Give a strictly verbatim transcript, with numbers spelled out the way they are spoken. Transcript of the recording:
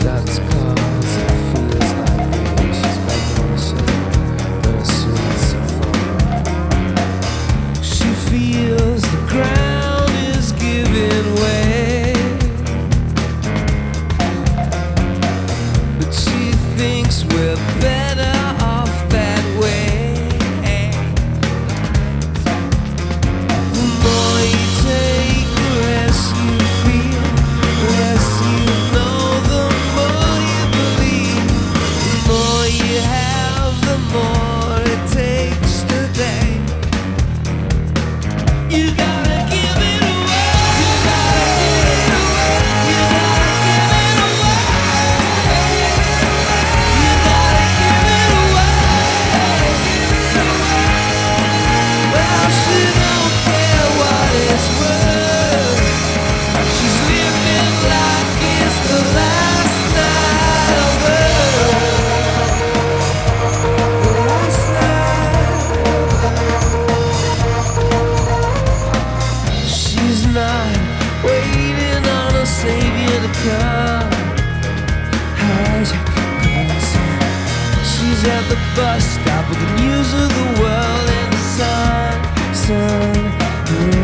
That's cause it feels like rain. She's begging on the shore, but her sweets are full. She feels the ground is giving way, but she thinks we're better off that way. The more you take, the less you feel, the less you know, the more you believe. The more you have, the more it takes today. You gotta give it away. You gotta give it away. You gotta give it away. You gotta give it away. Well, she don't care what it's worth. She's living like it's the last night of her. The last night. She's not waiting on a savior to come. How's your cousin? She's at the bus stop with the news of the world and the sun, sun, rain.